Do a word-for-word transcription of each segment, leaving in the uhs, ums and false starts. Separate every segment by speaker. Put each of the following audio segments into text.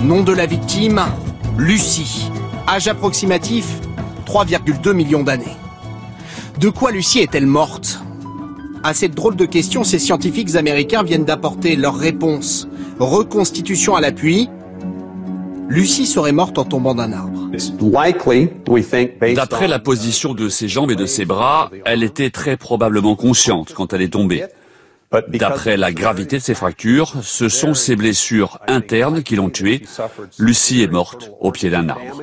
Speaker 1: Nom de la victime, Lucie. Âge approximatif, trois virgule deux millions d'années. De quoi Lucie est-elle morte ? À cette drôle de question, ces scientifiques américains viennent d'apporter leur réponse. Reconstitution à l'appui. Lucie serait morte en tombant d'un arbre.
Speaker 2: D'après la position de ses jambes et de ses bras, elle était très probablement consciente quand elle est tombée. D'après la gravité de ses fractures, ce sont ses blessures internes qui l'ont tuée. Lucie est morte au pied d'un arbre.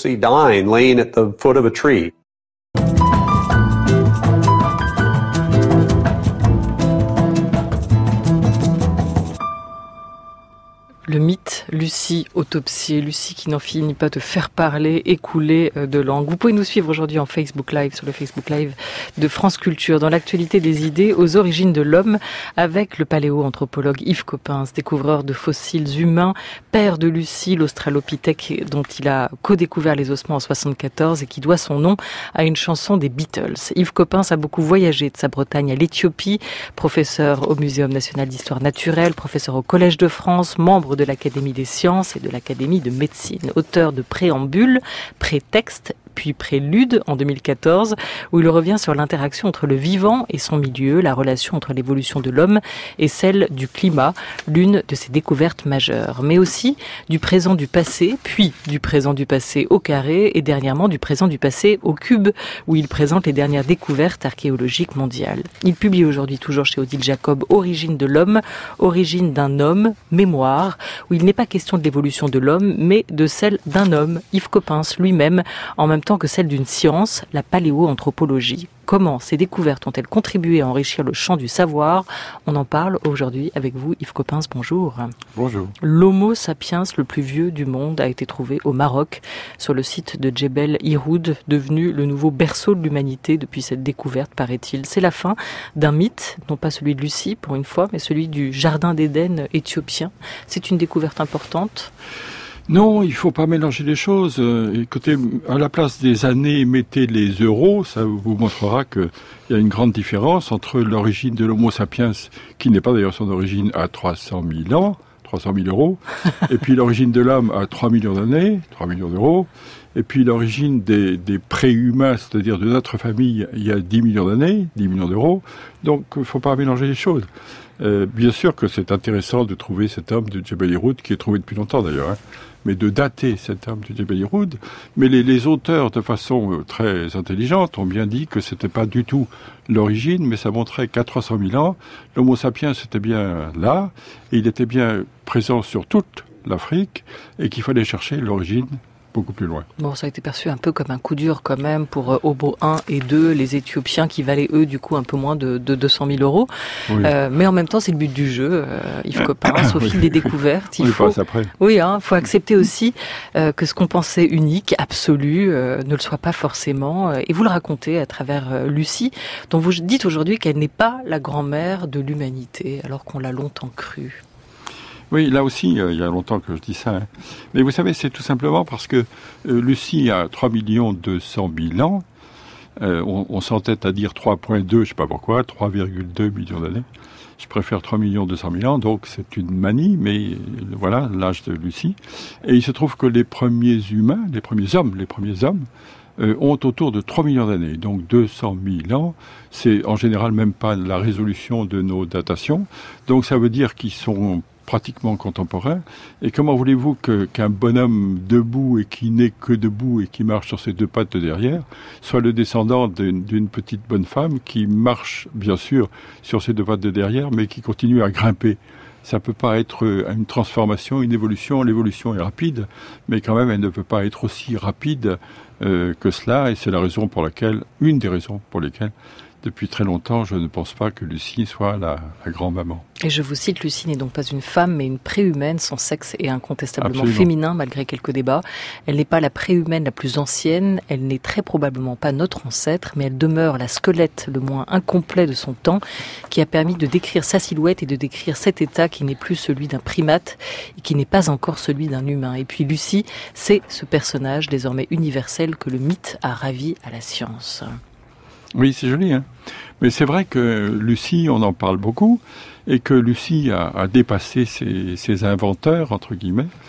Speaker 3: Le mythe Lucie autopsiée, Lucie qui n'en finit pas de faire parler, écouler de langue. Vous pouvez nous suivre aujourd'hui en Facebook Live, sur le Facebook Live de France Culture, dans l'actualité des idées aux origines de l'homme, avec le paléoanthropologue Yves Coppens, découvreur de fossiles humains, père de Lucie, l'australopithèque dont il a co-découvert les ossements en soixante-quatorze et qui doit son nom à une chanson des Beatles. Yves Coppens a beaucoup voyagé de sa Bretagne à l'Éthiopie, professeur au Muséum national d'histoire naturelle, professeur au Collège de France, membre de l'Académie des sciences et de l'Académie de médecine, auteur de Préambule, Prétexte, puis Prélude en deux mille quatorze, où il revient sur l'interaction entre le vivant et son milieu, la relation entre l'évolution de l'homme et celle du climat, l'une de ses découvertes majeures, mais aussi du présent du passé, puis du présent du passé au carré et dernièrement du présent du passé au cube, où il présente les dernières découvertes archéologiques mondiales. Il publie aujourd'hui toujours chez Odile Jacob Origine de l'homme, Origine d'un homme, Mémoire, où il n'est pas question de l'évolution de l'homme, mais de celle d'un homme, Yves Coppens lui-même, en même temps que celle d'une science, la paléoanthropologie. Comment ces découvertes ont-elles contribué à enrichir le champ du savoir ? On en parle aujourd'hui avec vous, Yves Coppens, bonjour.
Speaker 4: Bonjour.
Speaker 3: L'Homo sapiens le plus vieux du monde a été trouvé au Maroc, sur le site de Djebel Irhoud, devenu le nouveau berceau de l'humanité depuis cette découverte, paraît-il. C'est la fin d'un mythe, non pas celui de Lucie pour une fois, mais celui du jardin d'Éden éthiopien. C'est une découverte importante ?
Speaker 4: Non, il faut pas mélanger les choses. Écoutez, à la place des années, mettez les euros. Ça vous montrera qu'il y a une grande différence entre l'origine de l'Homo sapiens, qui n'est pas d'ailleurs son origine à trois cent mille ans, trois cent mille euros, et puis l'origine de l'homme à trois millions d'années, trois millions d'euros, et puis l'origine des, des pré-humains, c'est-à-dire de notre famille, il y a dix millions d'années, dix millions d'euros. Donc, il faut pas mélanger les choses. Euh, bien sûr que c'est intéressant de trouver cet homme de Djebel Irhoud, qui est trouvé depuis longtemps d'ailleurs, hein, mais de dater cet homme de Djebel Irhoud. Mais les, les auteurs, de façon euh, très intelligente, ont bien dit que c'était pas du tout l'origine, mais ça montrait qu'à trois cent mille ans, l'Homo sapiens était bien là, et il était bien présent sur toute l'Afrique, et qu'il fallait chercher l'origine beaucoup plus loin.
Speaker 3: Bon, ça a été perçu un peu comme un coup dur quand même pour euh, Homo un et deux, les Éthiopiens qui valaient eux du coup un peu moins de, de deux cent mille euros. Oui. Euh, mais en même temps, c'est le but du jeu, euh, Yves Coppens, au fil des découvertes. Il
Speaker 4: On
Speaker 3: faut,
Speaker 4: passe après.
Speaker 3: Oui, hein, faut accepter aussi euh, que ce qu'on pensait unique, absolu, euh, ne le soit pas forcément. Euh, et vous le racontez à travers euh, Lucie, dont vous dites aujourd'hui qu'elle n'est pas la grand-mère de l'humanité, alors qu'on l'a longtemps cru.
Speaker 4: Oui, là aussi, euh, il y a longtemps que je dis ça. Hein. Mais vous savez, c'est tout simplement parce que euh, Lucie a trois millions deux cent mille ans. Euh, on, on s'entête à dire trois virgule deux, je ne sais pas pourquoi, trois virgule deux millions d'années. Je préfère trois millions deux cent mille ans, donc c'est une manie, mais euh, voilà l'âge de Lucie. Et il se trouve que les premiers humains, les premiers hommes, les premiers hommes, euh, ont autour de trois millions d'années. Donc deux cent mille ans, c'est en général même pas la résolution de nos datations. Donc ça veut dire qu'ils sont pratiquement contemporain. Et comment voulez-vous que, qu'un bonhomme debout et qui n'est que debout et qui marche sur ses deux pattes de derrière soit le descendant d'une, d'une petite bonne femme qui marche, bien sûr, sur ses deux pattes de derrière, mais qui continue à grimper? Ça peut pas être une transformation, une évolution. L'évolution est rapide, mais quand même, elle ne peut pas être aussi rapide euh, que cela. Et c'est la raison pour laquelle, une des raisons pour lesquelles, depuis très longtemps, je ne pense pas que Lucie soit la, la grand-maman.
Speaker 3: Et je vous cite, Lucie n'est donc pas une femme, mais une préhumaine. Son sexe est incontestablement
Speaker 4: Absolument.
Speaker 3: féminin, malgré quelques débats. Elle n'est pas la préhumaine la plus ancienne, elle n'est très probablement pas notre ancêtre, mais elle demeure la squelette le moins incomplet de son temps, qui a permis de décrire sa silhouette et de décrire cet état qui n'est plus celui d'un primate et qui n'est pas encore celui d'un humain. Et puis Lucie, c'est ce personnage désormais universel que le mythe a ravi à la science.
Speaker 4: Oui, c'est joli, hein. Mais c'est vrai que Lucie, on en parle beaucoup, et que Lucie a, a dépassé ses, ses inventeurs, entre guillemets.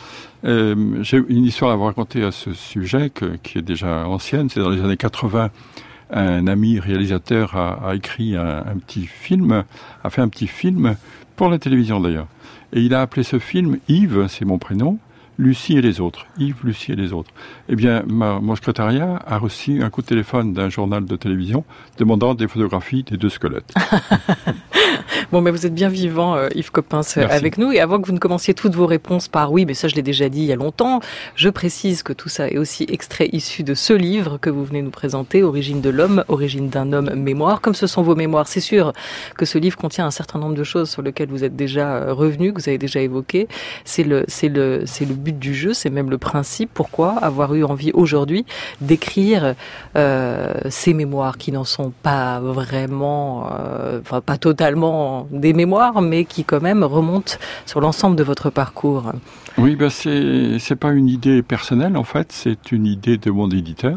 Speaker 4: Euh, j'ai une histoire à vous raconter à ce sujet que, qui est déjà ancienne. C'est dans les années quatre-vingts, un ami réalisateur a, a écrit un, un petit film, a fait un petit film pour la télévision d'ailleurs. Et il a appelé ce film Yves, c'est mon prénom, Lucie et les autres. Yves, Lucie et les autres. Eh bien, ma, mon secrétariat a reçu un coup de téléphone d'un journal de télévision demandant des photographies des deux squelettes.
Speaker 3: Bon, mais vous êtes bien vivant, euh, Yves Coppens, euh, avec nous. Et avant que vous ne commenciez toutes vos réponses par oui, mais ça je l'ai déjà dit il y a longtemps, je précise que tout ça est aussi extrait issu de ce livre que vous venez nous présenter, Origine de l'homme, origine d'un homme, mémoire. Comme ce sont vos mémoires, c'est sûr que ce livre contient un certain nombre de choses sur lesquelles vous êtes déjà revenu, que vous avez déjà évoqué. C'est le, c'est le, c'est le but du jeu, c'est même le principe. Pourquoi avoir eu envie aujourd'hui d'écrire euh, ces mémoires qui n'en sont pas vraiment, euh, enfin pas totalement des mémoires, mais qui quand même remontent sur l'ensemble de votre parcours?
Speaker 4: Oui, ben c'est c'est pas une idée personnelle en fait, c'est une idée de mon éditeur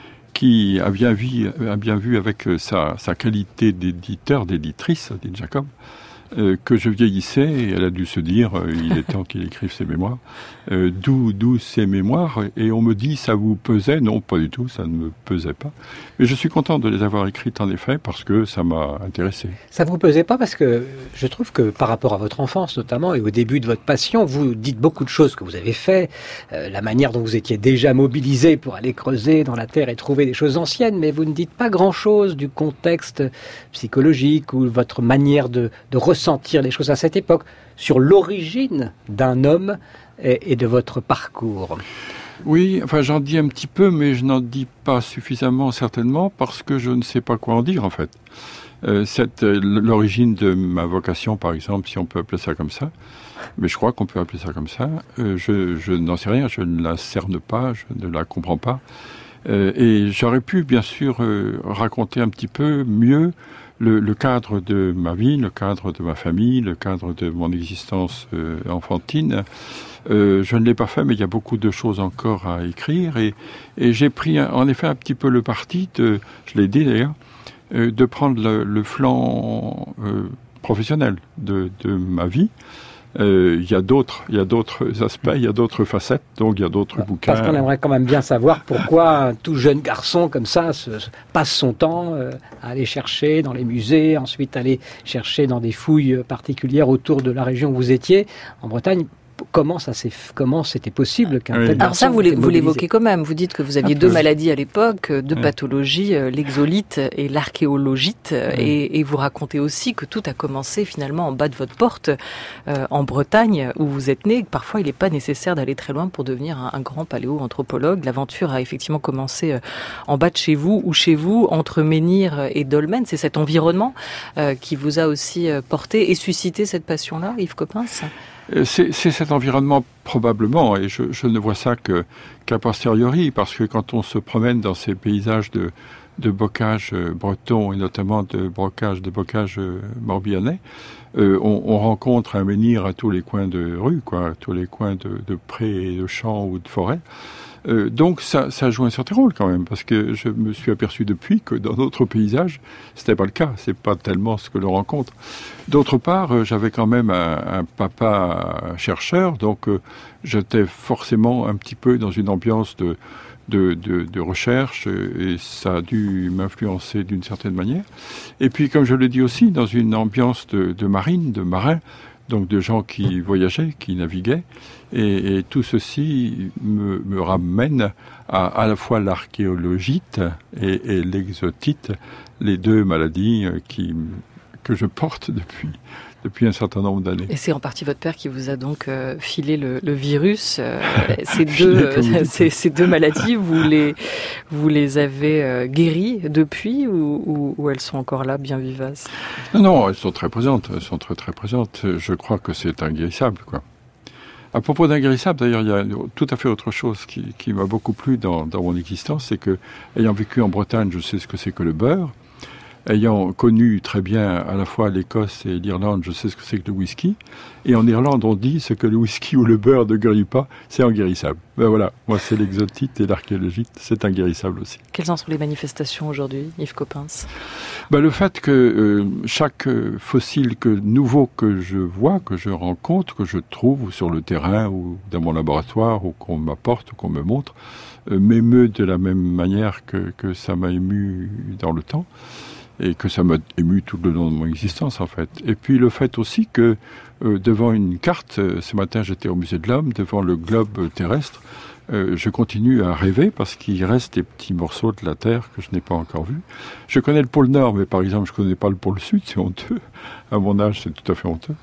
Speaker 4: qui a bien vu, a bien vu avec sa, sa qualité d'éditeur, d'éditrice, dit Jacob, euh, que je vieillissais et elle a dû se dire euh, il est temps qu'il écrive ses mémoires. Euh, d'où, d'où ces mémoires. Et on me dit ça vous pesait? Non, pas du tout, ça ne me pesait pas. Mais je suis content de les avoir écrites en effet parce que ça m'a intéressé.
Speaker 5: Ça vous pesait pas parce que je trouve que par rapport à votre enfance notamment et au début de votre passion, vous dites beaucoup de choses que vous avez fait, euh, la manière dont vous étiez déjà mobilisé pour aller creuser dans la terre et trouver des choses anciennes, mais vous ne dites pas grand-chose du contexte psychologique ou votre manière de, de ressentir les choses à cette époque, sur l'origine d'un homme et de votre parcours.
Speaker 4: Oui, enfin j'en dis un petit peu, mais je n'en dis pas suffisamment certainement parce que je ne sais pas quoi en dire en fait. Euh, cette, l'origine de ma vocation par exemple, si on peut appeler ça comme ça, mais je crois qu'on peut appeler ça comme ça, euh, je, je n'en sais rien, je ne la cerne pas, je ne la comprends pas. Euh, et j'aurais pu bien sûr euh, raconter un petit peu mieux le, le cadre de ma vie, le cadre de ma famille, le cadre de mon existence euh, enfantine. Euh, je ne l'ai pas fait, mais il y a beaucoup de choses encore à écrire. Et, et j'ai pris en effet un petit peu le parti, de, je l'ai dit d'ailleurs, euh, de prendre le, le flanc euh, professionnel de, de ma vie. Euh, il y a d'autres, il y a d'autres aspects, il y a d'autres facettes, donc il y a d'autres
Speaker 5: Parce
Speaker 4: bouquins.
Speaker 5: Parce qu'on aimerait quand même bien savoir pourquoi un tout jeune garçon comme ça se, se passe son temps euh, à aller chercher dans les musées, ensuite aller chercher dans des fouilles particulières autour de la région où vous étiez, en Bretagne. Comment ça s'est, comment c'était possible qu'un
Speaker 4: oui.
Speaker 5: tel garçon...
Speaker 3: Alors ça, vous, les, vous l'évoquez quand même. Vous dites que vous aviez deux maladies à l'époque, deux oui. pathologies, l'exolite et l'archéologite. Oui. Et, et vous racontez aussi que tout a commencé finalement en bas de votre porte, euh, en Bretagne, où vous êtes né. Parfois, il n'est pas nécessaire d'aller très loin pour devenir un, un grand paléo-anthropologue. L'aventure a effectivement commencé en bas de chez vous, ou chez vous, entre Menhir et Dolmen. C'est cet environnement euh, qui vous a aussi porté et suscité cette passion-là, Yves Coppens ?
Speaker 4: C'est, c'est cet environnement probablement, et je, je ne vois ça que, qu'a posteriori, parce que quand on se promène dans ces paysages de, de bocage breton, et notamment de bocage, de bocage morbihanais, euh, on, on rencontre un menhir à tous les coins de rue, quoi, à tous les coins de, de prés et de champs ou de forêts. Euh, donc ça, ça joue un certain rôle quand même, parce que je me suis aperçu depuis que dans d'autres paysages, c'était pas le cas, c'est pas tellement ce que l'on rencontre. D'autre part, euh, j'avais quand même un, un papa chercheur, donc euh, j'étais forcément un petit peu dans une ambiance de, de, de, de recherche, et ça a dû m'influencer d'une certaine manière. Et puis, comme je le dis aussi, dans une ambiance de, de marine, de marin, donc de gens qui voyageaient, qui naviguaient, et, et tout ceci me, me ramène à à la fois l'archéologite et, et l'exotite, les deux maladies qui, que je porte depuis, depuis un certain nombre d'années.
Speaker 3: Et c'est en partie votre père qui vous a donc euh, filé le, le virus. Euh, ces, deux, euh, ces, ces deux maladies, vous les, vous les avez euh, guéries depuis ou, ou, ou elles sont encore là, bien vivaces?
Speaker 4: Non, non, elles sont très présentes. Elles sont très très présentes. Je crois que c'est inguérissable, quoi. À propos d'inguérissable, d'ailleurs, il y a tout à fait autre chose qui, qui m'a beaucoup plu dans, dans mon existence, c'est que, ayant vécu en Bretagne, je sais ce que c'est que le beurre. ayant connu très bien à la fois l'Écosse et l'Irlande, je sais ce que c'est que le whisky. Et en Irlande, on dit ce que le whisky ou le beurre ne guérit pas, c'est inguérissable. Ben voilà, moi c'est l'exotite et l'archéologite, c'est inguérissable aussi.
Speaker 3: Quelles en sont les manifestations aujourd'hui, Yves Coppens ?
Speaker 4: Ben, le fait que euh, chaque fossile que, nouveau que je vois, que je rencontre, que je trouve sur le terrain ou dans mon laboratoire, ou qu'on m'apporte ou qu'on me montre, euh, m'émeut de la même manière que, que ça m'a ému dans le temps. Et que ça m'a ému tout le long de mon existence, en fait. Et puis le fait aussi que, euh, devant une carte, euh, ce matin j'étais au Musée de l'Homme, devant le globe terrestre, euh, je continue à rêver parce qu'il reste des petits morceaux de la Terre que je n'ai pas encore vus. Je connais le pôle Nord, mais par exemple, je ne connais pas le pôle Sud, c'est honteux. À mon âge, c'est tout à fait honteux.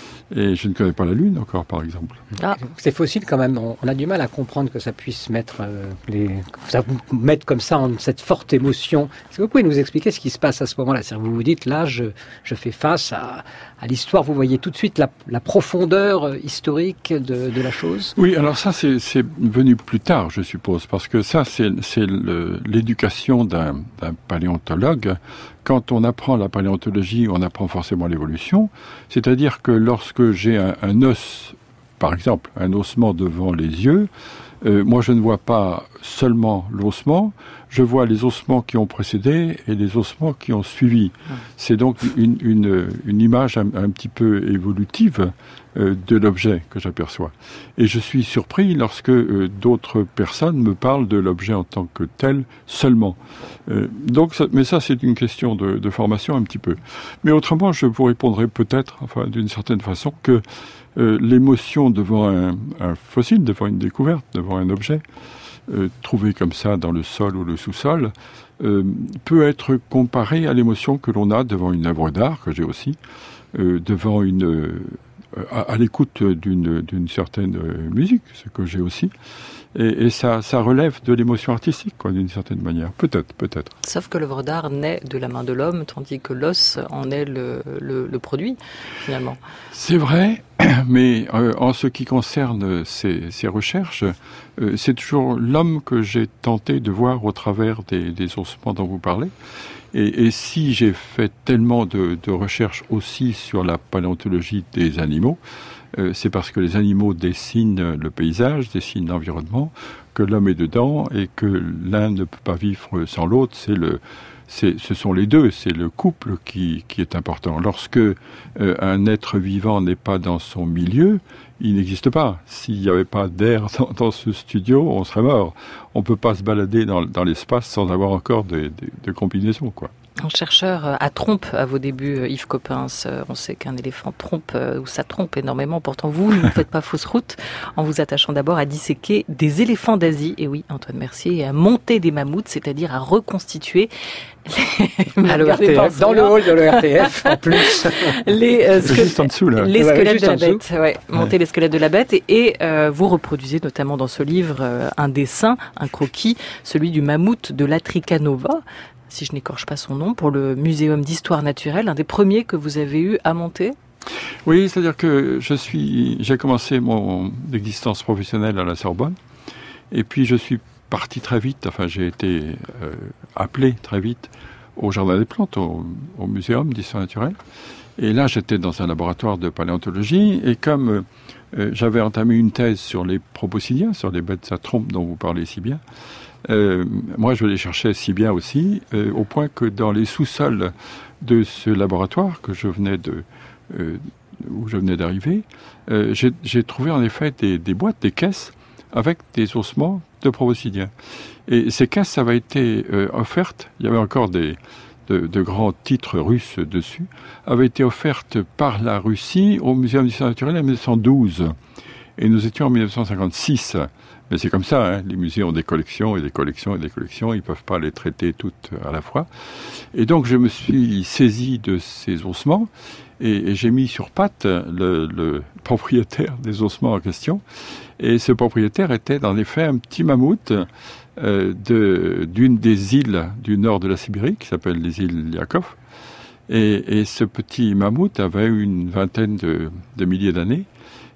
Speaker 4: Et je ne connais pas la Lune encore, par exemple.
Speaker 5: Ah. Ces fossiles, quand même, on, on a du mal à comprendre que ça puisse mettre, euh, les, ça vous mettre comme ça en cette forte émotion. Est-ce que vous pouvez nous expliquer ce qui se passe à ce moment-là ? C'est-à-dire, vous vous dites, là, je, je fais face à, à l'histoire. Vous voyez tout de suite la, la profondeur historique de, de la chose ?
Speaker 4: Oui, alors ça, c'est, c'est venu plus tard, je suppose, parce que ça, c'est, c'est le, l'éducation d'un, d'un paléontologue. Quand on apprend la paléontologie, on apprend forcément l'évolution. C'est-à-dire que lorsque j'ai un, un os, par exemple, un ossement devant les yeux, euh, moi je ne vois pas seulement l'ossement, je vois les ossements qui ont précédé et les ossements qui ont suivi. C'est donc une, une, une image un, un petit peu évolutive euh, de l'objet que j'aperçois. Et je suis surpris lorsque euh, d'autres personnes me parlent de l'objet en tant que tel seulement. Euh, donc, ça, mais ça, c'est une question de, de formation un petit peu. Mais autrement, je vous répondrai peut-être, enfin, d'une certaine façon, que euh, l'émotion devant un, un fossile, devant une découverte, devant un objet, euh, trouvé comme ça dans le sol ou le sous-sol, euh, peut être comparée à l'émotion que l'on a devant une œuvre d'art, que j'ai aussi, euh, devant une... Euh, à, à l'écoute d'une, d'une certaine euh, musique, ce que j'ai aussi. Et, et ça, ça relève de l'émotion artistique, quoi, d'une certaine manière. Peut-être, peut-être.
Speaker 3: Sauf que l'œuvre d'art naît de la main de l'homme, tandis que l'os en est le, le, le produit, finalement.
Speaker 4: C'est vrai, mais euh, en ce qui concerne ces, ces recherches, euh, c'est toujours l'homme que j'ai tenté de voir au travers des, des ossements dont vous parlez. Et, et si j'ai fait tellement de, de recherches aussi sur la paléontologie des animaux, euh, c'est parce que les animaux dessinent le paysage, dessinent l'environnement, que l'homme est dedans et que l'un ne peut pas vivre sans l'autre. C'est le, c'est, ce sont les deux, c'est le couple qui, qui est important. Lorsque euh, un être vivant n'est pas dans son milieu, il n'existe pas. S'il n'y avait pas d'air dans, dans ce studio, on serait mort. On ne peut pas se balader dans, dans l'espace sans avoir encore de, de, de combinaisons, quoi.
Speaker 3: Un chercheur à trompe à vos débuts, Yves Coppens. On sait qu'un éléphant trompe, ou ça trompe énormément. Pourtant, vous ne faites pas fausse route en vous attachant d'abord à disséquer des éléphants d'Asie. Et oui, Antoine Mercier, et à monter des mammouths, c'est-à-dire à reconstituer
Speaker 5: les... à l'O R T F, dans le hall de l'O R T F, en plus.
Speaker 3: Les, euh,
Speaker 4: squelettes, juste en dessous, là.
Speaker 3: Les
Speaker 4: ouais,
Speaker 3: squelettes de la
Speaker 4: bête.
Speaker 3: Ouais, ouais. Monter les squelettes de la bête. Et, et euh, vous reproduisez notamment dans ce livre euh, un dessin, un croquis, celui du mammouth de l'Atricanova, si je n'écorche pas son nom, pour le Muséum d'Histoire Naturelle, un des premiers que vous avez eu à monter.
Speaker 4: Oui, c'est-à-dire que je suis, j'ai commencé mon existence professionnelle à la Sorbonne, et puis je suis parti très vite, enfin j'ai été euh, appelé très vite au Jardin des Plantes, au, au Muséum d'Histoire Naturelle, et là j'étais dans un laboratoire de paléontologie, et comme euh, j'avais entamé une thèse sur les proboscidiens, sur les bêtes à trompe dont vous parlez si bien, Euh, moi, je les cherchais si bien aussi, euh, au point que dans les sous-sols de ce laboratoire que je venais de, euh, où je venais d'arriver, euh, j'ai, j'ai trouvé en effet des, des boîtes, des caisses avec des ossements de proboscidiens. Et ces caisses avaient été euh, offertes. Il y avait encore des de, de grands titres russes dessus, avaient été offertes par la Russie au Muséum d'Histoire Naturelle en dix-neuf cent douze. Et nous étions en dix-neuf cent cinquante-six. Mais c'est comme ça, hein. Les musées ont des collections et des collections et des collections, ils ne peuvent pas les traiter toutes à la fois. Et donc je me suis saisi de ces ossements et, et j'ai mis sur patte le, le propriétaire des ossements en question. Et ce propriétaire était en effet un petit mammouth euh, de, d'une des îles du nord de la Sibérie, qui s'appelle les îles Yakov. Et, et ce petit mammouth avait une vingtaine de, de milliers d'années.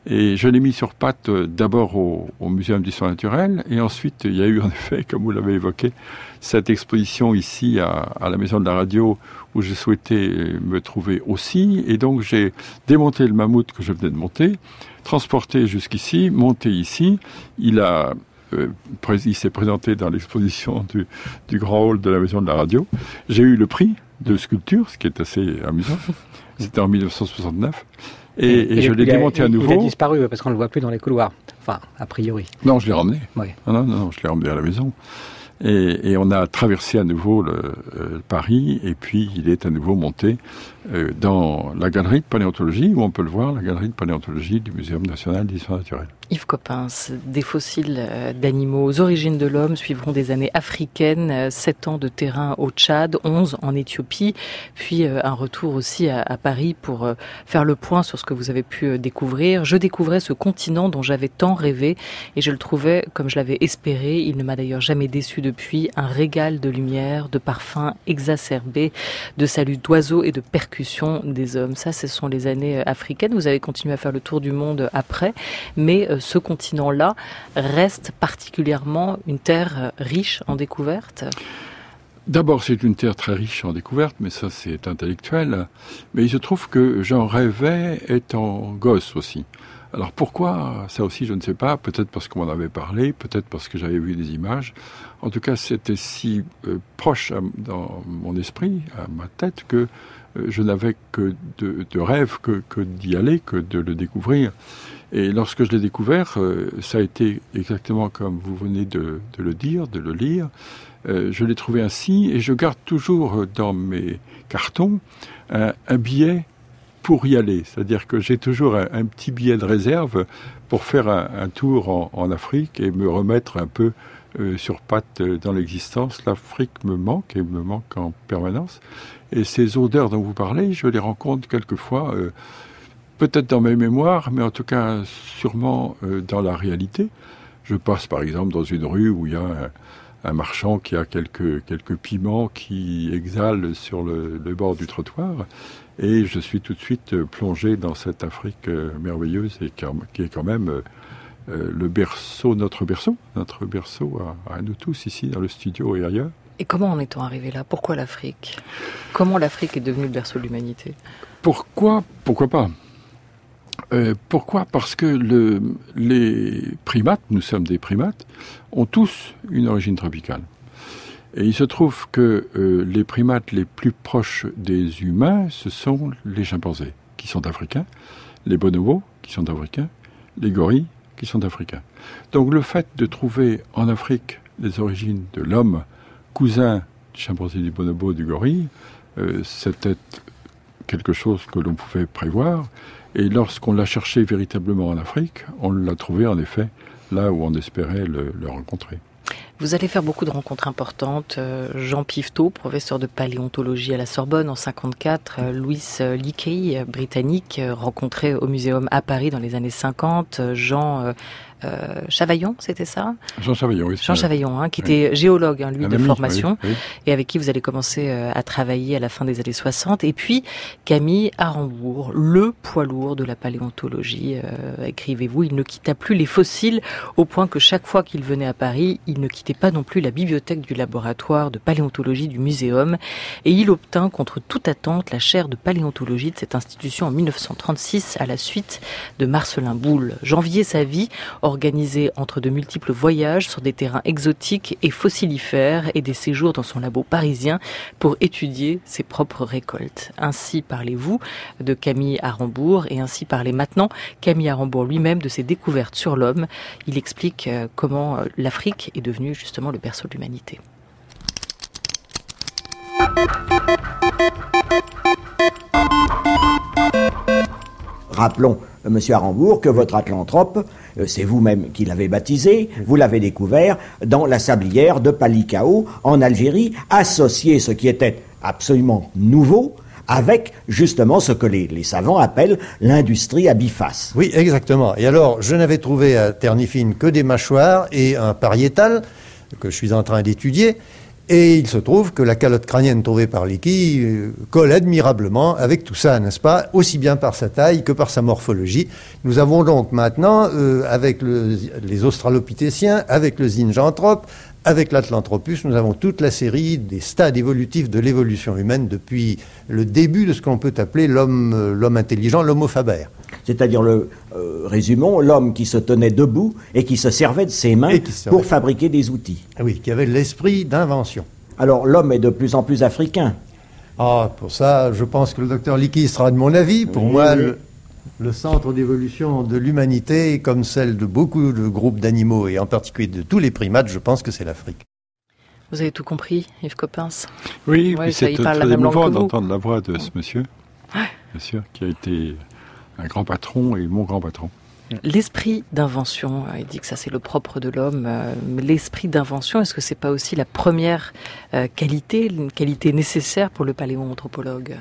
Speaker 4: Et je l'ai mis sur pattes euh, d'abord au, au Muséum d'histoire naturelle, et ensuite il y a eu en effet, comme vous l'avez évoqué, cette exposition ici à, à la Maison de la Radio où je souhaitais me trouver aussi. Et donc j'ai démonté le mammouth que je venais de monter, transporté jusqu'ici, monté ici. Il a, euh, pré- il s'est présenté dans l'exposition du, du grand hall de la Maison de la Radio. J'ai eu le prix de sculpture, ce qui est assez amusant. C'était en mille neuf cent soixante-neuf. Et, et, et je l'ai démonté
Speaker 5: a,
Speaker 4: à nouveau.
Speaker 5: Il a disparu parce qu'on ne le voit plus dans les couloirs. Enfin, a priori.
Speaker 4: Non, je l'ai ramené.
Speaker 5: Oui.
Speaker 4: Non, non, non, je l'ai ramené à la maison. Et, et on a traversé à nouveau le, euh, Paris, et puis il est à nouveau monté euh, dans la galerie de paléontologie, où on peut le voir, la galerie de paléontologie du Muséum national d'histoire naturelle.
Speaker 3: Yves Coppens, des fossiles d'animaux aux origines de l'homme suivront des années africaines, sept ans de terrain au Tchad, onze en Éthiopie, puis un retour aussi à, à Paris pour faire le point sur ce que vous avez pu découvrir. Je découvrais ce continent dont j'avais tant rêvé et je le trouvais, comme je l'avais espéré, il ne m'a d'ailleurs jamais déçu depuis, un régal de lumière, de parfums exacerbés, de saluts d'oiseaux et de percussions des hommes. Ça, ce sont les années africaines. Vous avez continué à faire le tour du monde après, mais ce continent-là reste particulièrement une terre riche en découvertes?
Speaker 4: D'abord, c'est une terre très riche en découvertes, mais ça, c'est intellectuel. Mais il se trouve que j'en rêvais étant gosse aussi. Alors pourquoi? Ça aussi, je ne sais pas. Peut-être parce qu'on m'en avait parlé, peut-être parce que j'avais vu des images. En tout cas, c'était si euh, proche à, dans mon esprit, à ma tête, que euh, je n'avais que de, de rêve que, que d'y aller, que de le découvrir. Et lorsque je l'ai découvert, euh, ça a été exactement comme vous venez de, de le dire, de le lire. Euh, je l'ai trouvé ainsi, et je garde toujours dans mes cartons un, un billet pour y aller. C'est-à-dire que j'ai toujours un, un petit billet de réserve pour faire un, un tour en, en Afrique et me remettre un peu euh, sur pattes dans l'existence. L'Afrique me manque, et me manque en permanence. Et ces odeurs dont vous parlez, je les rencontre quelquefois... Euh, peut-être dans mes mémoires, mais en tout cas sûrement euh, dans la réalité. Je passe par exemple dans une rue où il y a un, un marchand qui a quelques, quelques piments qui exhalent sur le, le bord du trottoir, et je suis tout de suite plongé dans cette Afrique euh, merveilleuse et qui, qui est quand même euh, euh, le berceau, notre berceau, notre berceau à, à nous tous ici dans le studio et ailleurs.
Speaker 3: Et comment en est-on arrivé là? Pourquoi l'Afrique? Comment l'Afrique est devenue le berceau de l'humanité?
Speaker 4: Pourquoi? Pourquoi pas? Euh, pourquoi? Parce que le, les primates, nous sommes des primates, ont tous une origine tropicale. Et il se trouve que euh, les primates les plus proches des humains, ce sont les chimpanzés, qui sont africains, les bonobos, qui sont africains, les gorilles, qui sont africains. Donc le fait de trouver en Afrique les origines de l'homme, cousin du chimpanzé, du bonobo, du gorille, euh, c'était quelque chose que l'on pouvait prévoir. Et lorsqu'on l'a cherché véritablement en Afrique, on l'a trouvé en effet là où on espérait le, le rencontrer.
Speaker 3: Vous allez faire beaucoup de rencontres importantes. Jean Piveteau, professeur de paléontologie à la Sorbonne en cinquante-quatre, Louis Leakey, britannique, rencontré au Muséum à Paris dans les années cinquante, Jean euh, Chavaillon, c'était ça?
Speaker 4: Jean Chavaillon, oui.
Speaker 3: Jean Chavaillon, hein, qui oui. était géologue, hein, lui, Un de ami, formation,
Speaker 4: oui, oui.
Speaker 3: et avec qui vous allez commencer à travailler à la fin des années soixante. Et puis, Camille Arambourg, le poids lourd de la paléontologie, euh, écrivez-vous, il ne quitta plus les fossiles au point que chaque fois qu'il venait à Paris, il ne quittait pas non plus la bibliothèque du laboratoire de paléontologie du Muséum, et il obtint contre toute attente la chaire de paléontologie de cette institution en mille neuf cent trente-six à la suite de Marcellin Boule. Janvier sa vie, organisé entre de multiples voyages sur des terrains exotiques et fossilifères et des séjours dans son labo parisien pour étudier ses propres récoltes. Ainsi parlez-vous de Camille Arambourg, et ainsi parlez maintenant Camille Arambourg lui-même de ses découvertes sur l'homme. Il explique comment l'Afrique est devenue justement le berceau de l'humanité.
Speaker 6: Rappelons, Monsieur Arambourg, que votre atlanthrope, c'est vous-même qui l'avez baptisé, vous l'avez découvert dans la sablière de Palikao, en Algérie, associé, ce qui était absolument nouveau, avec justement ce que les, les savants appellent l'industrie à biface.
Speaker 7: Oui, exactement. Et alors, je n'avais trouvé à Ternifine que des mâchoires et un pariétal, que je suis en train d'étudier. Et il se trouve que la calotte crânienne trouvée par Leakey euh, colle admirablement avec tout ça, n'est-ce pas, aussi bien par sa taille que par sa morphologie. Nous avons donc maintenant, euh, avec le, les australopithéciens, avec le zinjanthrope, avec l'Atlanthropus, nous avons toute la série des stades évolutifs de l'évolution humaine depuis le début de ce qu'on peut appeler l'homme, euh, l'homme intelligent, l'homo faber.
Speaker 6: C'est-à-dire, le, euh, résumons, l'homme qui se tenait debout et qui se servait de ses mains pour fabriquer des outils.
Speaker 7: Oui, qui avait l'esprit d'invention.
Speaker 6: Alors, l'homme est de plus en plus africain.
Speaker 7: Ah, pour ça, je pense que le docteur Leakey sera de mon avis. Pour
Speaker 6: oui,
Speaker 7: moi,
Speaker 6: oui.
Speaker 7: Le, le centre d'évolution de l'humanité, comme celle de beaucoup de groupes d'animaux, et en particulier de tous les primates, je pense que c'est l'Afrique.
Speaker 3: Vous avez tout compris, Yves Coppens?
Speaker 4: Oui,
Speaker 3: ouais,
Speaker 4: oui,
Speaker 3: ça,
Speaker 4: c'est
Speaker 3: très
Speaker 4: émouvant d'entendre la voix de ce monsieur,
Speaker 3: ouais.
Speaker 4: bien sûr, qui a été un grand patron et mon grand patron.
Speaker 3: L'esprit d'invention, il dit que ça c'est le propre de l'homme, mais l'esprit d'invention, est-ce que c'est pas aussi la première euh, qualité, une qualité nécessaire pour le paléoanthropologue?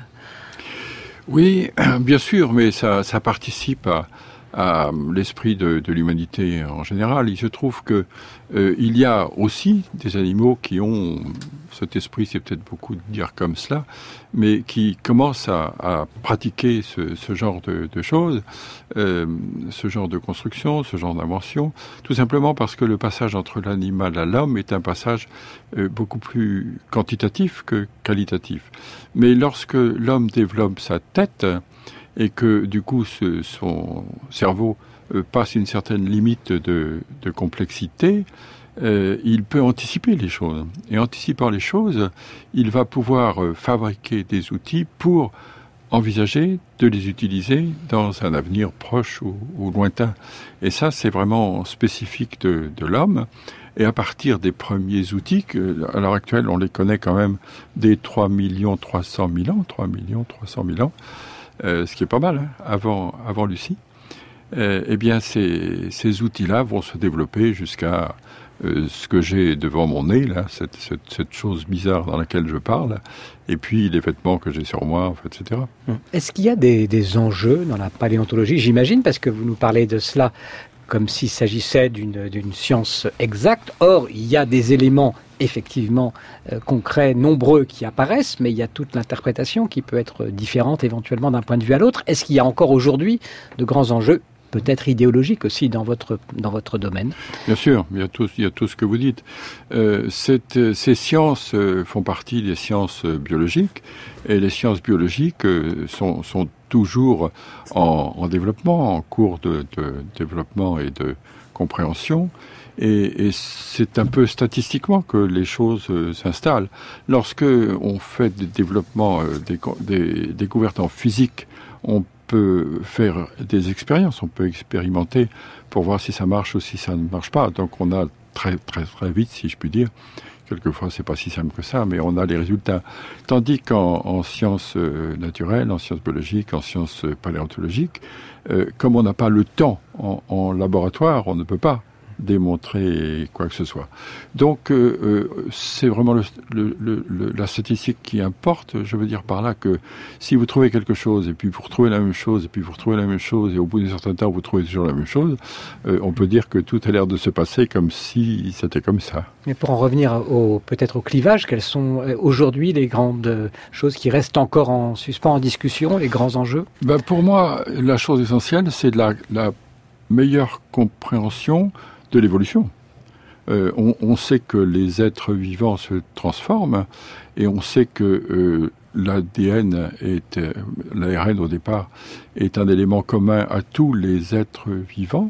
Speaker 4: Oui, bien sûr, mais ça, ça participe à, à l'esprit de, de l'humanité en général. Il se trouve que euh, il y a aussi des animaux qui ont cet esprit, c'est peut-être beaucoup de dire comme cela, mais qui commencent à, à pratiquer ce, ce genre de, de choses, euh, ce genre de construction, ce genre d'invention, tout simplement parce que le passage entre l'animal à l'homme est un passage euh, beaucoup plus quantitatif que qualitatif. Mais lorsque l'homme développe sa tête, et que du coup ce, son cerveau euh, passe une certaine limite de, de complexité, euh, il peut anticiper les choses. Et anticipant les choses, il va pouvoir euh, fabriquer des outils pour envisager de les utiliser dans un avenir proche ou, ou lointain. Et ça, c'est vraiment spécifique de, de l'homme. Et à partir des premiers outils, que, à l'heure actuelle, on les connaît quand même dès trois millions trois cent mille ans, trois millions trois cent mille ans, Euh, ce qui est pas mal, hein, avant, avant Lucie, euh, eh bien, ces, ces outils-là vont se développer jusqu'à euh, ce que j'ai devant mon nez, là, cette, cette, cette chose bizarre dans laquelle je parle, et puis les vêtements que j'ai sur moi, en fait, et cetera.
Speaker 5: Est-ce qu'il y a des, des enjeux dans la paléontologie? J'imagine, parce que vous nous parlez de cela comme s'il s'agissait d'une, d'une science exacte. Or, il y a des éléments effectivement euh, concrets, nombreux, qui apparaissent, mais il y a toute l'interprétation qui peut être différente éventuellement d'un point de vue à l'autre. Est-ce qu'il y a encore aujourd'hui de grands enjeux, peut-être idéologiques aussi, dans votre, dans votre domaine?
Speaker 4: Bien sûr, il y a tout, il y a tout ce que vous dites. Euh, cette, ces sciences euh, font partie des sciences euh, biologiques, et les sciences biologiques euh, sont, sont toujours en, en développement, en cours de, de développement et de compréhension. Et, et c'est un peu statistiquement que les choses euh, s'installent. Lorsque on fait des développements, euh, des, des découvertes en physique, on peut faire des expériences, on peut expérimenter pour voir si ça marche ou si ça ne marche pas. Donc on a très très très vite, si je puis dire, quelquefois c'est pas si simple que ça, mais on a les résultats. Tandis qu'en en sciences euh, naturelles, en sciences biologiques, en sciences euh, paléontologiques, euh, comme on n'a pas le temps en, en laboratoire, on ne peut pas démontrer quoi que ce soit. Donc euh, euh, c'est vraiment le, le, le, la statistique qui importe. Je veux dire par là que si vous trouvez quelque chose et puis vous retrouvez la même chose et puis vous retrouvez la même chose et au bout d'un certain temps vous trouvez toujours la même chose, euh, on peut dire que tout a l'air de se passer comme si c'était comme ça.
Speaker 5: Mais pour en revenir au, peut-être au clivage, quelles sont aujourd'hui les grandes choses qui restent encore en suspens, en discussion, les grands enjeux?
Speaker 4: Ben pour moi, la chose essentielle, c'est la, la meilleure compréhension de l'évolution. Euh, on, on sait que les êtres vivants se transforment et on sait que euh, l'A D N est, euh, l'A R N au départ, est un élément commun à tous les êtres vivants,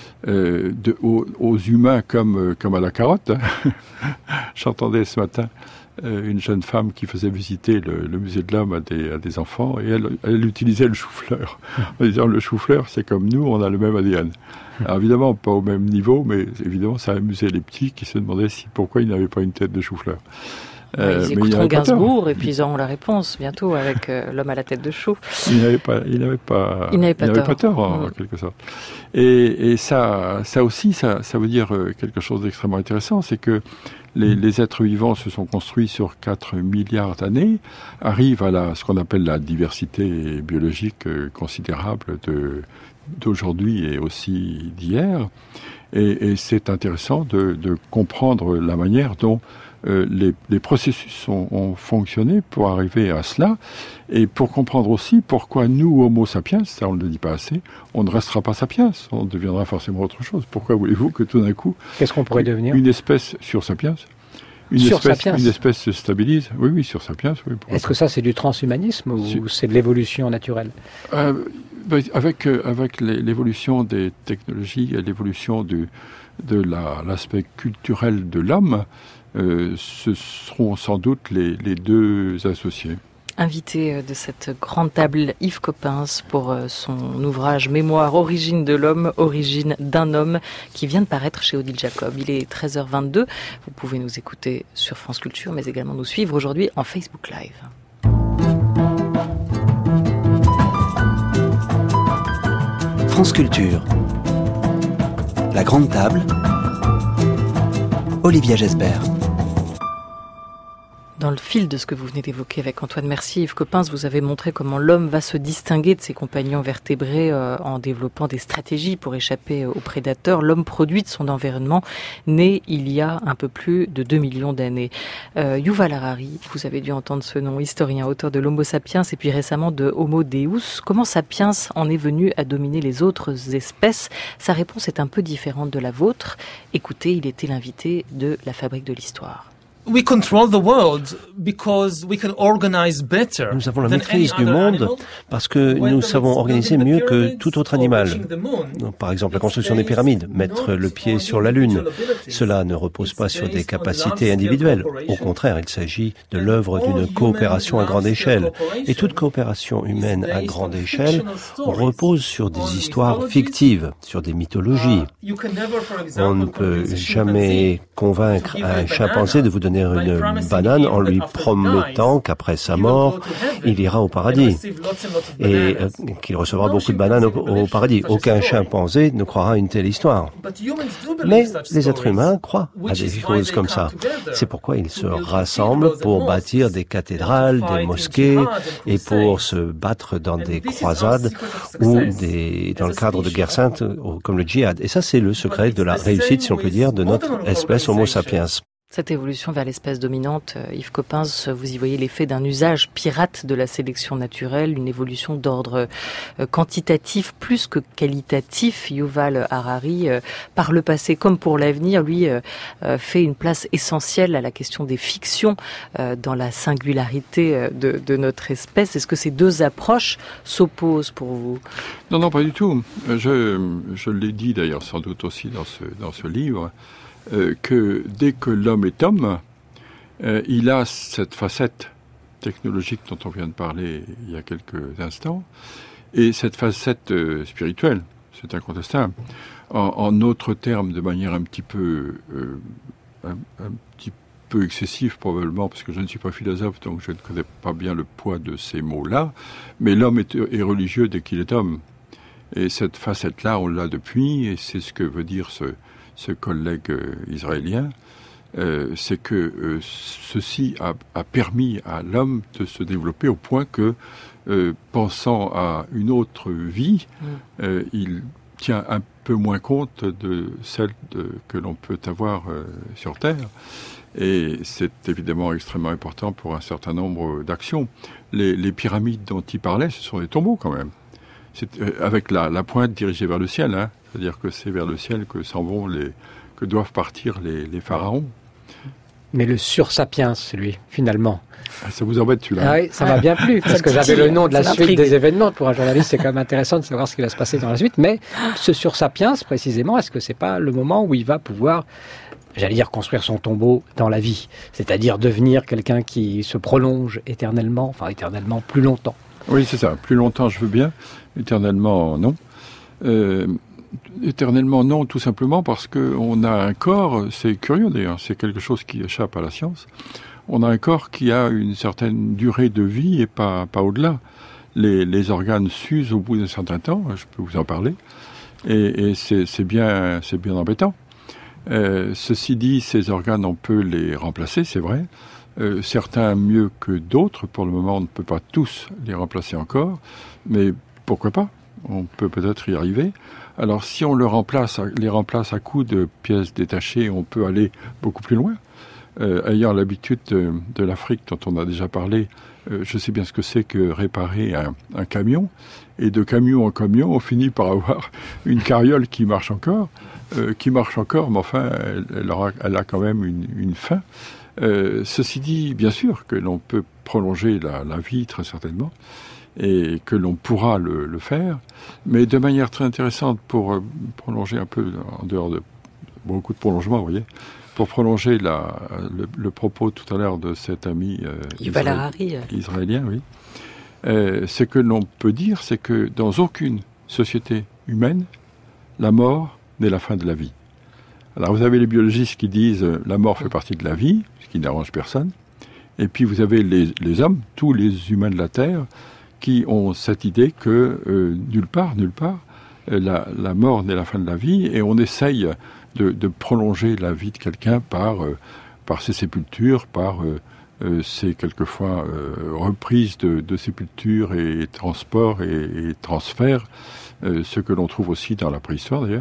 Speaker 4: euh, de, aux, aux humains comme, comme à la carotte. J'entendais ce matin euh, une jeune femme qui faisait visiter le, le musée de l'homme à des, à des enfants et elle, elle utilisait le chou-fleur en disant le chou-fleur c'est comme nous, on a le même A D N. Alors évidemment pas au même niveau, mais évidemment ça amusait les petits qui se demandaient si, pourquoi ils n'avaient pas une tête de chou-fleur.
Speaker 3: Euh, ils écouteront Gainsbourg et puis ils auront la réponse bientôt avec euh, l'homme à la tête de chou.
Speaker 4: Il n'avait pas, il n'avait pas,
Speaker 3: il n'avait pas,
Speaker 4: il n'avait
Speaker 3: tort,
Speaker 4: pas tort en
Speaker 3: mmh.
Speaker 4: quelque sorte. Et, et ça, ça aussi, ça, ça veut dire quelque chose d'extrêmement intéressant, c'est que les, les êtres vivants se sont construits sur quatre milliards d'années, arrivent à la, ce qu'on appelle la diversité biologique considérable de d'aujourd'hui et aussi d'hier. Et, et c'est intéressant de, de comprendre la manière dont euh, les, les processus ont, ont fonctionné pour arriver à cela, et pour comprendre aussi pourquoi nous, Homo sapiens, ça on ne le dit pas assez, on ne restera pas sapiens, on deviendra forcément autre chose. Pourquoi voulez-vous que tout d'un coup...
Speaker 5: Qu'est-ce qu'on pourrait devenir ?
Speaker 4: Une espèce sur sapiens Une
Speaker 5: sur
Speaker 4: espèce,
Speaker 5: Sapiens.
Speaker 4: Une espèce se stabilise. Oui, oui, sur Sapiens. Oui,
Speaker 5: Est-ce que ça, c'est du transhumanisme ou
Speaker 4: sur...
Speaker 5: c'est de l'évolution naturelle ?
Speaker 4: euh, ben, Avec, euh, avec les, l'évolution des technologies et l'évolution du, de la, l'aspect culturel de l'homme, euh, ce seront sans doute les, les deux associés.
Speaker 3: Invité de cette grande table, Yves Coppens, pour son ouvrage Mémoire, origine de l'homme, origine d'un homme, qui vient de paraître chez Odile Jacob. Il est treize heures vingt-deux. Vous pouvez nous écouter sur France Culture, mais également nous suivre aujourd'hui en Facebook Live.
Speaker 8: France Culture. La grande table. Olivia Gesbert.
Speaker 3: Dans le fil de ce que vous venez d'évoquer avec Antoine Mercier, Yves Coppens, vous avez montré comment l'homme va se distinguer de ses compagnons vertébrés euh, en développant des stratégies pour échapper aux prédateurs. L'homme produit de son environnement, né il y a un peu plus de deux millions d'années. Euh, Yuval Harari, vous avez dû entendre ce nom, historien, auteur de l'Homo sapiens et puis récemment de Homo Deus. Comment Sapiens en est venu à dominer les autres espèces ? Sa réponse est un peu différente de la vôtre. Écoutez, il était l'invité de La Fabrique de l'Histoire.
Speaker 9: We control the world because we can organize better.
Speaker 10: Nous avons la maîtrise du monde parce que nous savons organiser mieux que tout autre animal. Par exemple, la construction des pyramides, mettre le pied sur la Lune. Cela ne repose pas sur des capacités individuelles. Au contraire, il s'agit de l'œuvre d'une coopération à grande échelle. Et toute coopération humaine à grande échelle repose sur des histoires fictives, sur des mythologies. On ne peut jamais convaincre un chimpanzé de vous donner une banane en lui promettant qu'après sa mort, il ira au paradis et euh, qu'il recevra beaucoup de bananes au, au paradis. Aucun chimpanzé ne croira à une telle histoire. Mais les êtres humains croient à des choses comme ça. C'est pourquoi ils se rassemblent pour bâtir des cathédrales, des mosquées et pour se battre dans des croisades ou des, dans le cadre de guerres saintes comme le djihad. Et ça, c'est le secret de la réussite, si on peut dire, de notre espèce Homo sapiens.
Speaker 3: Cette évolution vers l'espèce dominante, Yves Coppens, vous y voyez l'effet d'un usage pirate de la sélection naturelle, une évolution d'ordre quantitatif plus que qualitatif. Yuval Harari, par le passé comme pour l'avenir, lui, fait une place essentielle à la question des fictions dans la singularité de, de notre espèce. Est-ce que ces deux approches s'opposent pour vous ?
Speaker 4: Non, non, pas du tout. Je, je l'ai dit d'ailleurs sans doute aussi dans ce, dans ce livre. Euh, que dès que l'homme est homme, euh, il a cette facette technologique dont on vient de parler il y a quelques instants, et cette facette euh, spirituelle, c'est incontestable. En, en autres termes, de manière un petit peu, euh, un, un petit peu excessive probablement, parce que je ne suis pas philosophe, donc je ne connais pas bien le poids de ces mots-là, mais l'homme est, est religieux dès qu'il est homme. Et cette facette-là, on l'a depuis, et c'est ce que veut dire ce ce collègue euh, israélien, euh, c'est que euh, ceci a, a permis à l'homme de se développer au point que, euh, pensant à une autre vie, euh, il tient un peu moins compte de celle de, que l'on peut avoir euh, sur Terre. Et c'est évidemment extrêmement important pour un certain nombre d'actions. Les, les pyramides dont il parlait, ce sont des tombeaux quand même. C'est, euh, avec la, la pointe dirigée vers le ciel, hein. C'est-à-dire que c'est vers le ciel que s'en vont les, que doivent partir les, les pharaons.
Speaker 5: Mais le sur-sapiens, lui, finalement.
Speaker 4: Ah, ça vous embête, celui-là.
Speaker 5: Ah oui, ça m'a bien plu, parce que j'avais le nom de la suite des événements. Pour un journaliste, c'est quand même intéressant de savoir ce qui va se passer dans la suite. Mais ce sur-sapiens, précisément, est-ce que c'est pas le moment où il va pouvoir, j'allais dire, construire son tombeau dans la vie ? C'est-à-dire devenir quelqu'un qui se prolonge éternellement, enfin éternellement plus longtemps.
Speaker 4: Oui, c'est ça. Plus longtemps, je veux bien. Éternellement, non. Euh, éternellement, non, tout simplement parce qu'on a un corps, c'est curieux d'ailleurs, c'est quelque chose qui échappe à la science. On a un corps qui a une certaine durée de vie et pas, pas au-delà. Les, les organes s'usent au bout d'un certain temps, je peux vous en parler, et, et c'est, c'est, bien, c'est bien embêtant. Euh, ceci dit, ces organes, on peut les remplacer, c'est vrai. Euh, certains mieux que d'autres. Pour le moment, on ne peut pas tous les remplacer encore, mais pourquoi pas ? On peut peut-être y arriver. Alors, si on le remplace, les remplace à coups de pièces détachées, on peut aller beaucoup plus loin. euh, ayant l'habitude de, de l'Afrique dont on a déjà parlé, euh, je sais bien ce que c'est que réparer un, un camion. Et de camion en camion, on finit par avoir une carriole qui marche encore, euh, qui marche encore, mais enfin, elle, elle, aura, elle a quand même une, une fin. Euh, ceci dit, bien sûr que l'on peut prolonger la, la vie, très certainement, et que l'on pourra le, le faire, mais de manière très intéressante pour euh, prolonger un peu, en dehors de beaucoup de prolongements, vous voyez, pour prolonger la, le, le propos tout à l'heure de cet ami euh, israél, israélien, oui. Euh, ce que l'on peut dire, c'est que dans aucune société humaine, la mort n'est la fin de la vie. Alors vous avez les biologistes qui disent euh, la mort fait partie de la vie, ce qui n'arrange personne. Et puis vous avez les, les hommes, tous les humains de la Terre, qui ont cette idée que euh, nulle part, nulle part, euh, la, la mort n'est la fin de la vie, et on essaye de, de prolonger la vie de quelqu'un par, euh, par ses sépultures, par... Euh, Euh, c'est quelquefois euh, reprise de, de sépulture et transport et, et transfert, euh, ce que l'on trouve aussi dans la préhistoire d'ailleurs.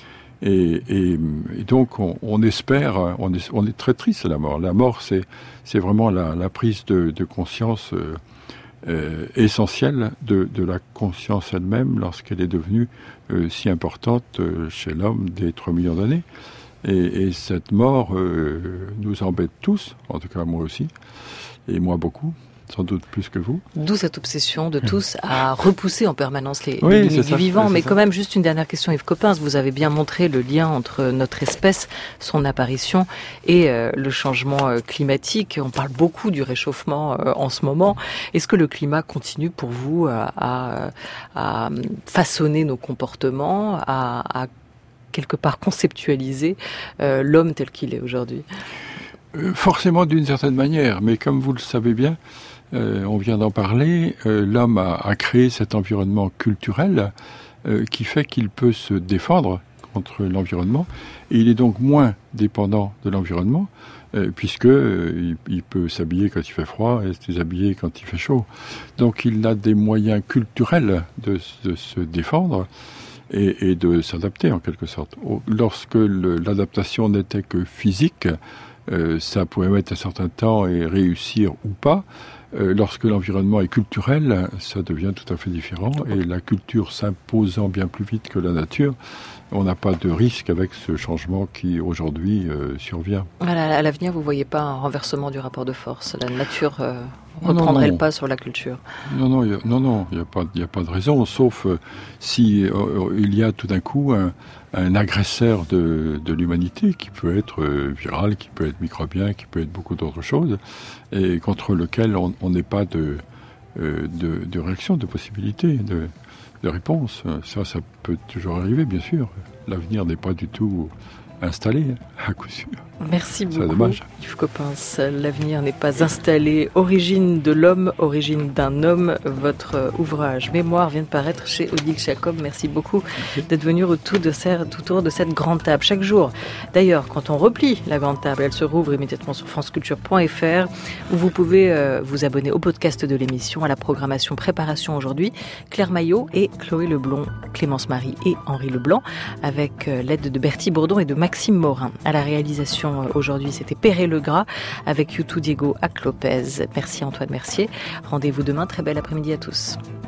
Speaker 4: Et, et, et donc on, on espère, on est, on est très triste à la mort. La mort, c'est, c'est vraiment la, la prise de, de conscience euh, euh, essentielle de, de la conscience elle-même lorsqu'elle est devenue euh, si importante euh, chez l'homme des trois millions d'années. Et, et cette mort euh, nous embête tous, en tout cas moi aussi, et moi beaucoup, sans doute plus que vous.
Speaker 3: D'où cette obsession de tous à repousser en permanence les,
Speaker 4: oui,
Speaker 3: les limites du
Speaker 4: ça,
Speaker 3: vivant. Mais
Speaker 4: ça.
Speaker 3: quand même, juste une dernière question, Yves Coppens. Vous avez bien montré le lien entre notre espèce, son apparition et euh, le changement euh, climatique. On parle beaucoup du réchauffement euh, en ce moment. Est-ce que le climat continue pour vous à, à, à façonner nos comportements, à, à quelque part conceptualiser euh, l'homme tel qu'il est aujourd'hui?
Speaker 4: euh, Forcément d'une certaine manière, mais comme vous le savez bien, euh, on vient d'en parler, euh, l'homme a, a créé cet environnement culturel euh, qui fait qu'il peut se défendre contre l'environnement, et il est donc moins dépendant de l'environnement, euh, puisque euh, il, il peut s'habiller quand il fait froid et se déshabiller quand il fait chaud. Donc il a des moyens culturels de, de se défendre, Et, et de s'adapter en quelque sorte. Lorsque le, l'adaptation n'était que physique, euh, ça pouvait mettre un certain temps et réussir ou pas. Euh, lorsque l'environnement est culturel, ça devient tout à fait différent. Et la culture s'imposant bien plus vite que la nature, on n'a pas de risque avec ce changement qui aujourd'hui euh, survient.
Speaker 3: À l'avenir, vous ne voyez pas un renversement du rapport de force? La nature euh, reprendrait non, non. le pas sur la culture?
Speaker 4: Non, non, il y a, non, non, il n'y a pas, il y a pas de raison, sauf euh, si euh, il y a tout d'un coup un, un agresseur de, de l'humanité qui peut être euh, viral, qui peut être microbien, qui peut être beaucoup d'autres choses, et contre lequel on n'est pas de, euh, de, de réaction, de possibilité, de, de réponse. Ça, ça peut toujours arriver, bien sûr. L'avenir n'est pas du tout installé, à coup sûr.
Speaker 3: Merci beaucoup, Yves Coppens. L'avenir n'est pas installé. Origine de l'homme, origine d'un homme. Votre ouvrage Mémoire vient de paraître chez Odile Jacob. Merci beaucoup d'être venu autour de, cette, autour de cette grande table. Chaque jour, d'ailleurs, quand on replie la grande table, elle se rouvre immédiatement sur franceculture point f r, où vous pouvez euh, vous abonner au podcast de l'émission, à la programmation Préparation aujourd'hui. Claire Maillot et Chloé Leblond, Clémence Marie et Henri Leblanc, avec euh, l'aide de Bertie Bourdon et de Maxime Morin. À la réalisation aujourd'hui, c'était Perret Legras avec Youtou Diego Ac Lopez. Merci Antoine Mercier. Rendez-vous demain. Très bel après-midi à tous.